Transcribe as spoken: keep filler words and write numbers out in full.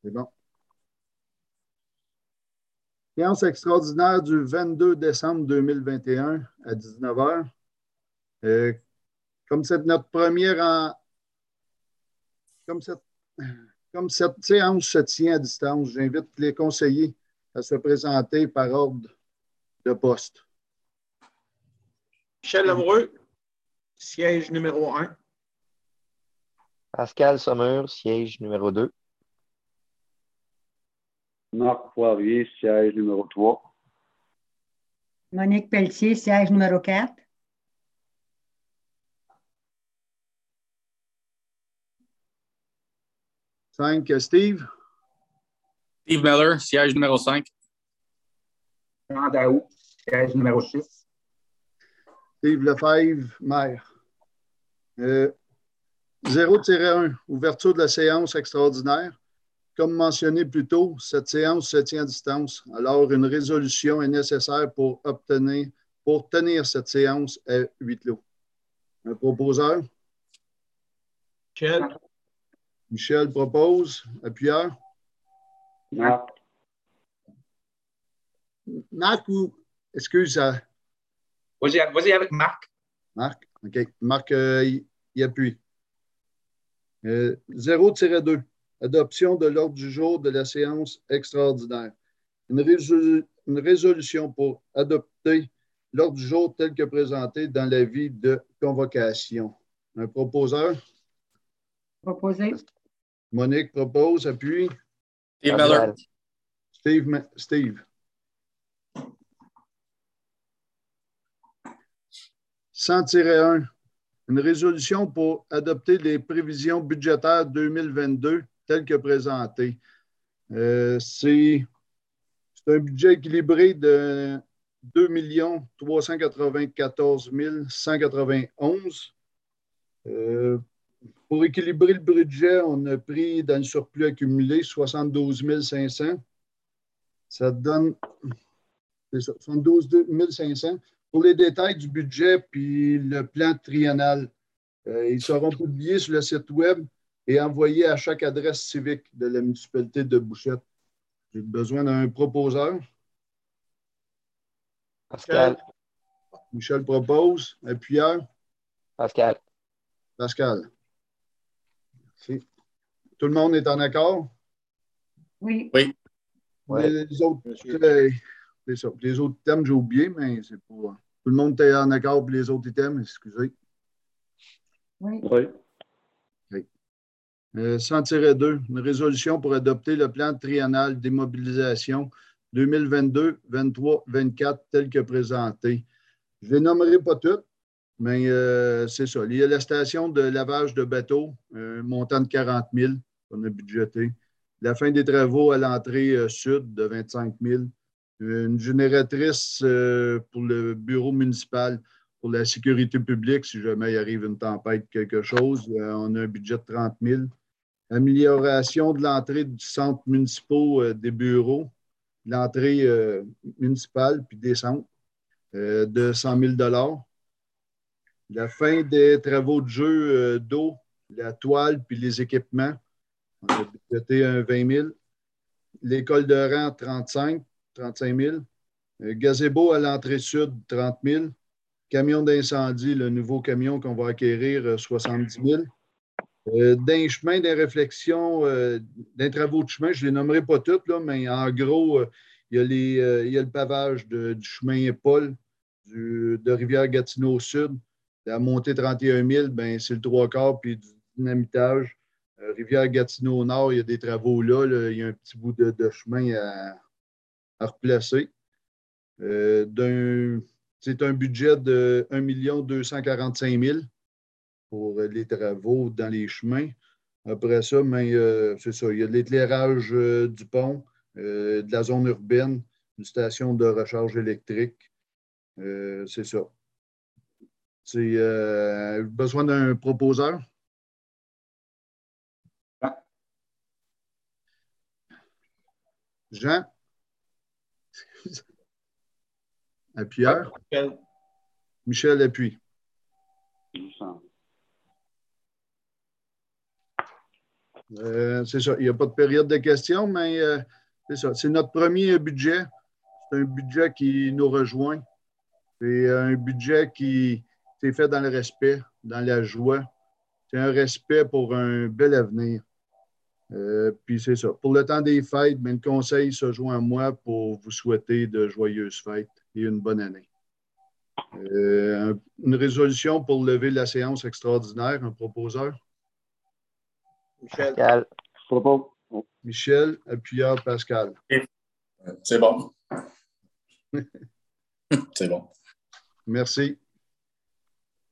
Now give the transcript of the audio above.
C'est bon. Séance extraordinaire du vingt-deux décembre deux mille vingt et un à dix-neuf heures. Euh, comme c'est notre première en... Comme cette... Comme cette séance se tient à distance, j'invite les conseillers à se présenter par ordre de poste. Michel Lamoureux, siège numéro un. Pascal Saumur, siège numéro deux. Marc Poirier, siège numéro trois. Monique Pelletier, siège numéro quatre. cinq, Steve. Steve Miller, siège numéro cinq. Jean Daou, siège numéro six. Steve Lefebvre, maire. Euh, zéro un, ouverture de la séance extraordinaire. Comme mentionné plus tôt, cette séance se tient à distance. Alors, une résolution est nécessaire pour obtenir, pour tenir cette séance à huis clos. Un proposeur? Michel. Michel propose. Appuyeur? Marc. Marc ou... Excuse. Euh... Vas-y, vas-y avec Marc. Marc? OK. Marc, euh, il, il appuie. Euh, zéro deux. Adoption de l'ordre du jour de la séance extraordinaire. Une, résolu... une résolution pour adopter l'ordre du jour tel que présenté dans l'avis de convocation. Un proposeur? Proposé. Monique propose. Appuie. Steve Miller. Steve. Steve. cent un. Une résolution pour adopter les prévisions budgétaires deux mille vingt-deux telles que présentées. Euh, c'est, c'est un budget équilibré de deux millions trois cent quatre-vingt-quatorze mille cent quatre-vingt-onze. Euh, pour équilibrer le budget, on a pris dans le surplus accumulé soixante-douze mille cinq cents. Ça donne c'est ça, soixante-douze mille cinq cents. Pour les détails du budget puis le plan triennal, euh, ils seront publiés sur le site web et envoyés à chaque adresse civique de la municipalité de Bouchette. J'ai besoin d'un proposeur. Pascal. Michel propose. Appuyeur. Pascal. Pascal. Merci. Tout le monde est en accord? Oui. Oui. Les, les autres, euh, c'est ça. Les autres thèmes, j'ai oublié, mais c'est pas. Tout le monde est en accord pour les autres items, excusez. Oui. Oui. Okay. Euh, cent deux, une résolution pour adopter le plan triennal d'immobilisation deux mille vingt-deux, vingt-trois, vingt-quatre tel que présenté. Je ne les nommerai pas toutes, mais euh, c'est ça. Il y a la station de lavage de bateaux, un montant de quarante mille qu'on a budgété. La fin des travaux à l'entrée euh, sud de vingt-cinq mille. Une génératrice euh, pour le bureau municipal pour la sécurité publique, si jamais il arrive une tempête, quelque chose. Euh, on a un budget de trente mille. Amélioration de l'entrée du centre municipal euh, des bureaux, l'entrée euh, municipale puis des centres euh, de cent mille dollars. La fin des travaux de jeu euh, d'eau, la toile puis les équipements, on a budgété un vingt mille. L'école de rang, trente-cinq, trente-cinq mille. Euh, gazebo à l'entrée sud, trente mille. Camion d'incendie, le nouveau camion qu'on va acquérir, euh, soixante-dix mille. Euh, d'un chemin, des réflexions, euh, d'un travaux de chemin, je ne les nommerai pas toutes, là, mais en gros, euh, il, y a les, euh, il y a le pavage de, du chemin Paul du, de Rivière-Gatineau Sud. La montée trente et un mille, ben, c'est le trois quarts, puis du dynamitage. Euh, Rivière-Gatineau Nord, il y a des travaux là, là, il y a un petit bout de, de chemin à, à replacer. Euh, d'un, c'est un budget de un million deux cent quarante-cinq mille pour les travaux dans les chemins. Après ça, mais, euh, c'est ça. Il y a de l'éclairage euh, du pont, euh, de la zone urbaine, une station de recharge électrique. Euh, c'est ça. C'est euh, besoin d'un proposeur. Jean? Appuyeur? Michel. Michel appuie. Euh, c'est ça. Il n'y a pas de période de questions, mais euh, c'est ça. C'est notre premier budget. C'est un budget qui nous rejoint. C'est un budget qui s'est fait dans le respect, dans la joie. C'est un respect pour un bel avenir. Euh, puis c'est ça. Pour le temps des fêtes, bien, le conseil se joint à moi pour vous souhaiter de joyeuses fêtes et une bonne année. Euh, une résolution pour lever la séance extraordinaire, un proposeur. Michel. Pascal. Propose. Michel, appuyeur Pascal. C'est bon. C'est bon. Merci.